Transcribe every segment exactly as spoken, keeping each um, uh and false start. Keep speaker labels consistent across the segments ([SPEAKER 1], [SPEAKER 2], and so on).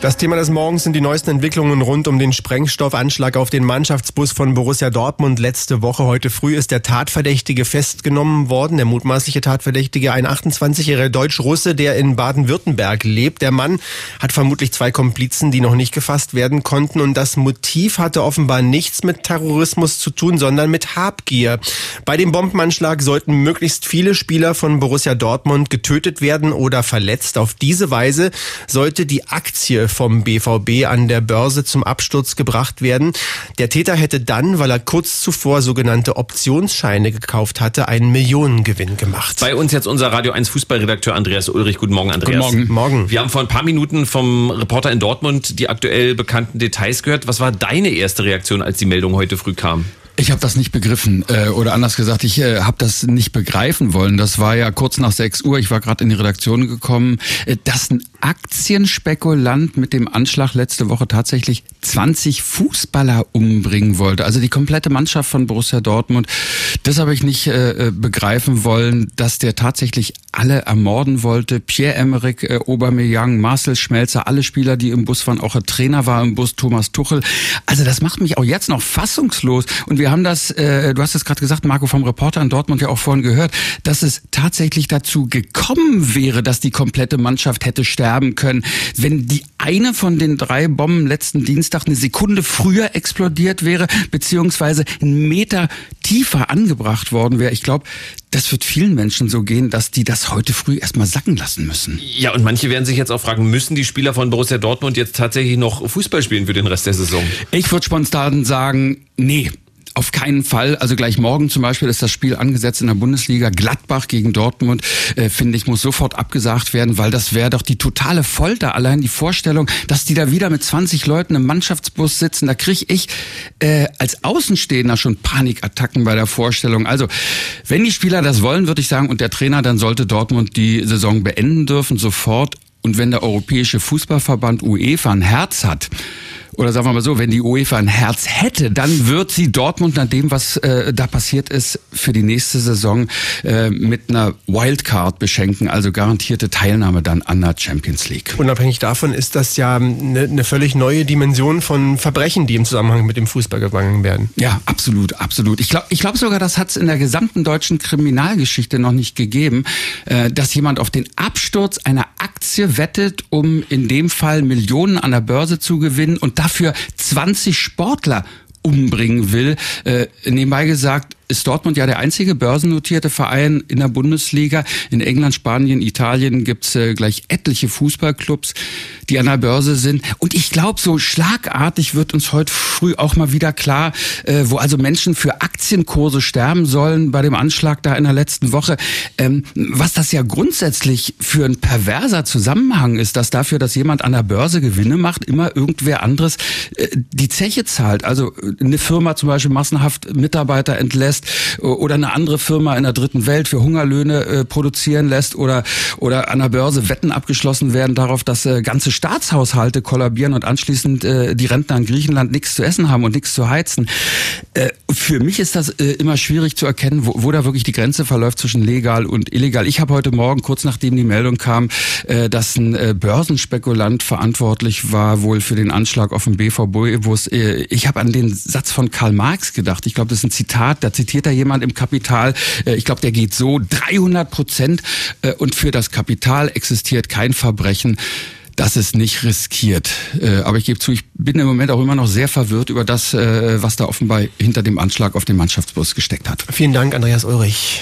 [SPEAKER 1] Das Thema des Morgens sind die neuesten Entwicklungen rund um den Sprengstoffanschlag auf den Mannschaftsbus von Borussia Dortmund letzte Woche. Heute früh ist der Tatverdächtige festgenommen worden. Der mutmaßliche Tatverdächtige, ein achtundzwanzigjähriger Deutsch-Russe, der in Baden-Württemberg lebt. Der Mann hat vermutlich zwei Komplizen, die noch nicht gefasst werden konnten. Und das Motiv hatte offenbar nichts mit Terrorismus zu tun, sondern mit Habgier. Bei dem Bombenanschlag sollten möglichst viele Spieler von Borussia Dortmund getötet werden oder verletzt. Auf diese Weise sollte die Aktie vom B V B an der Börse zum Absturz gebracht werden. Der Täter hätte dann, weil er kurz zuvor sogenannte Optionsscheine gekauft hatte, einen Millionengewinn gemacht.
[SPEAKER 2] Bei uns jetzt unser Radio eins Fußballredakteur Andreas Ulrich. Guten Morgen, Andreas.
[SPEAKER 1] Guten Morgen. Morgen.
[SPEAKER 2] Wir haben vor ein paar Minuten vom Reporter in Dortmund die aktuell bekannten Details gehört. Was war deine erste Reaktion, als die Meldung heute früh kam?
[SPEAKER 3] Ich habe das nicht begriffen äh, oder anders gesagt, ich äh, habe das nicht begreifen wollen. Das war ja kurz nach sechs Uhr, ich war gerade in die Redaktion gekommen, äh, dass ein Aktienspekulant mit dem Anschlag letzte Woche tatsächlich zwanzig Fußballer umbringen wollte. Also die komplette Mannschaft von Borussia Dortmund. Das habe ich nicht äh, begreifen wollen, dass der tatsächlich alle ermorden wollte. Pierre-Emerick äh, Aubameyang, Marcel Schmelzer, alle Spieler, die im Bus waren, auch der Trainer war im Bus, Thomas Tuchel. Also das macht mich auch jetzt noch fassungslos. Und wir Wir haben das, äh, du hast es gerade gesagt, Marco, vom Reporter in Dortmund ja auch vorhin gehört, dass es tatsächlich dazu gekommen wäre, dass die komplette Mannschaft hätte sterben können, wenn die eine von den drei Bomben letzten Dienstag eine Sekunde früher explodiert wäre, beziehungsweise einen Meter tiefer angebracht worden wäre. Ich glaube, das wird vielen Menschen so gehen, dass die das heute früh erstmal sacken lassen müssen.
[SPEAKER 2] Ja, und manche werden sich jetzt auch fragen, müssen die Spieler von Borussia Dortmund jetzt tatsächlich noch Fußball spielen für den Rest der Saison?
[SPEAKER 3] Ich würde spontan sagen, nee. Auf keinen Fall. Also gleich morgen zum Beispiel ist das Spiel angesetzt in der Bundesliga. Gladbach gegen Dortmund, äh, finde ich, muss sofort abgesagt werden, weil das wäre doch die totale Folter. Allein die Vorstellung, dass die da wieder mit zwanzig Leuten im Mannschaftsbus sitzen, da kriege ich äh, als Außenstehender schon Panikattacken bei der Vorstellung. Also wenn die Spieler das wollen, würde ich sagen, und der Trainer, dann sollte Dortmund die Saison beenden dürfen, sofort. Und wenn der Europäische Fußballverband UEFA ein Herz hat, oder sagen wir mal so, wenn die UEFA ein Herz hätte, dann wird sie Dortmund nach dem, was äh, da passiert ist, für die nächste Saison äh, mit einer Wildcard beschenken, also garantierte Teilnahme dann an der Champions League.
[SPEAKER 1] Unabhängig davon ist das ja eine, eine völlig neue Dimension von Verbrechen, die im Zusammenhang mit dem Fußball begangen werden.
[SPEAKER 3] Ja, absolut, absolut. Ich glaube ich glaub sogar, das hat es in der gesamten deutschen Kriminalgeschichte noch nicht gegeben, äh, dass jemand auf den Absturz einer Aktie wettet, um in dem Fall Millionen an der Börse zu gewinnen und dafür zwanzig Sportler umbringen will. Äh, nebenbei gesagt, ist Dortmund ja der einzige börsennotierte Verein in der Bundesliga. In England, Spanien, Italien gibt's äh, gleich etliche Fußballclubs, die an der Börse sind. Und ich glaube, so schlagartig wird uns heute früh auch mal wieder klar, äh, wo also Menschen für Aktienkurse sterben sollen bei dem Anschlag da in der letzten Woche. Ähm, was das ja grundsätzlich für ein perverser Zusammenhang ist, dass dafür, dass jemand an der Börse Gewinne macht, immer irgendwer anderes äh, die Zeche zahlt. Also eine Firma zum Beispiel massenhaft Mitarbeiter entlässt, oder eine andere Firma in der dritten Welt für Hungerlöhne äh, produzieren lässt oder oder an der Börse Wetten abgeschlossen werden darauf, dass äh, ganze Staatshaushalte kollabieren und anschließend äh, die Rentner in Griechenland nichts zu essen haben und nichts zu heizen. Äh, für mich ist das äh, immer schwierig zu erkennen, wo, wo da wirklich die Grenze verläuft zwischen legal und illegal. Ich habe heute Morgen, kurz nachdem die Meldung kam, äh, dass ein äh, Börsenspekulant verantwortlich war wohl für den Anschlag auf den B V B-Bus. Äh, ich habe an den Satz von Karl Marx gedacht. Ich glaube, das ist ein Zitat, da zitiert da jemand im Kapital, ich glaube, der geht so, dreihundert Prozent und für das Kapital existiert kein Verbrechen, das es nicht riskiert. Aber ich gebe zu, ich bin im Moment auch immer noch sehr verwirrt über das, was da offenbar hinter dem Anschlag auf den Mannschaftsbus gesteckt hat.
[SPEAKER 1] Vielen Dank, Andreas Ulrich.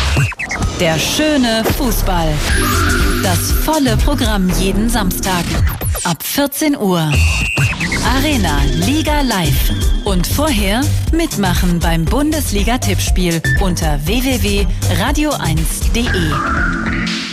[SPEAKER 4] Der schöne Fußball. Das volle Programm jeden Samstag. Ab vierzehn Uhr. Arena Liga Live. Und vorher mitmachen beim Bundesliga-Tippspiel unter w w w punkt radio eins punkt de.